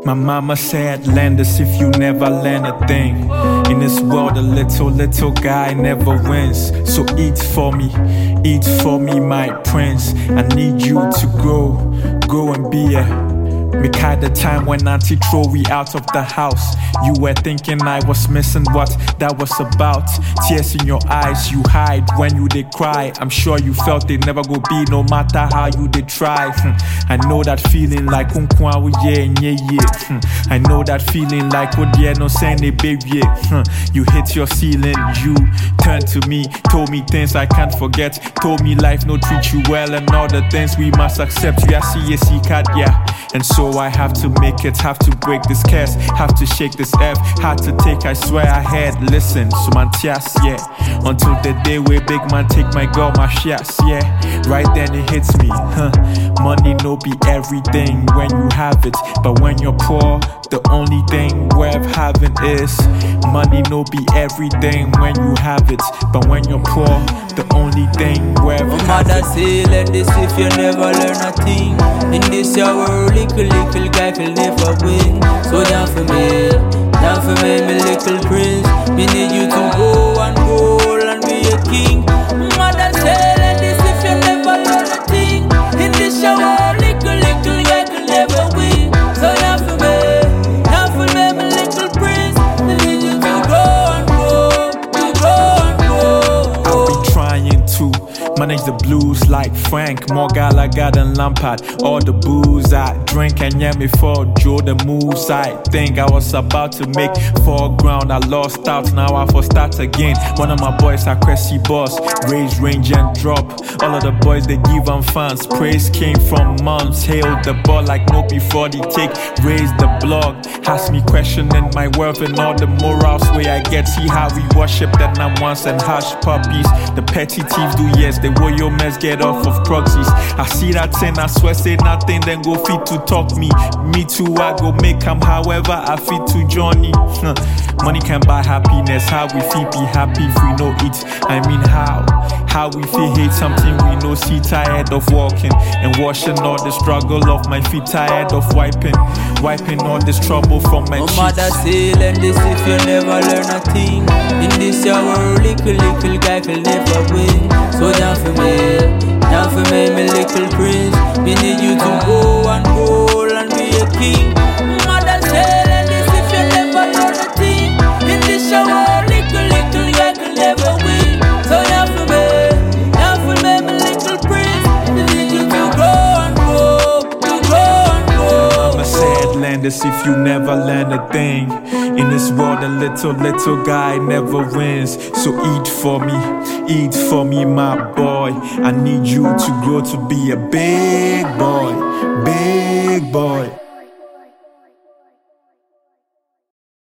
My mama said, learn this if you never learn a thing. In this world, a little guy never wins. So eat for me, my prince. I need you to grow and be a me kind of time when auntie throw we out of the house. You were thinking I was missing what that was about. Tears in your eyes, you hide when you did cry. I'm sure you felt they never go be no matter how you did try. I know that feeling like I know that feeling like no send baby. You hit your ceiling, you turned to me, told me things I can't forget, told me life no treat you well and all the things we must accept. You see card, yeah. And so I have to make it, have to break this curse, have to shake this F, had to take, I swear I had, listen, so man tias, yeah. Until the day where big man take my girl, my shots, yeah. Right then it hits me, money no be everything when you have it, but when you're poor, the only thing worth having is money no be everything when you have it, but when you're poor, the only thing worth having. Mother say, learn this if you never learn a thing. In this your world, little guy can never win. So down for me, my little prince. Me need you to go and be a king. Mother say, learn this if you never learn a thing. In this your world, little guy can never win. So down for me, my little prince. Me need you to go and go. I'll be trying to manage the blues like Frank, Morgala and Lampard. All the booze I drink and yeah me for Joe the moves. I think I was about to make foreground. I lost out, now I for start again. One of my boys are Cressy Boss, raise, range and drop. All of the boys they give them fans. Praise came from moms, hail the ball like no before they take. Raise the blog, has me questioning my worth and all the morals way I get. See how we worship that I'm once and hush puppies. The petty thieves do yes, they will your mess get off of proxies. I see that thing, I swear say nothing, then go fit to talk me. Me too, I go make them however I fit to Johnny. Money can buy happiness, how we feel be happy if we know it. I mean how we feel hate something we know see. Tired of walking and washing all the struggle off my feet. Tired of wiping all this trouble from my cheeks. Mother say learn this if you never learn a thing. In this your world, little guy can never win. So down for me, my little prince. Me need you to go and be a king. Mother say learn this if you never learn a thing. In this your world, little guy can never win. So down for me, my little prince. Me need you to go and go. Mama said, learn this if you never learn a thing. In this world, a little guy never wins. So eat for me, my boy. I need you to grow to be a big boy.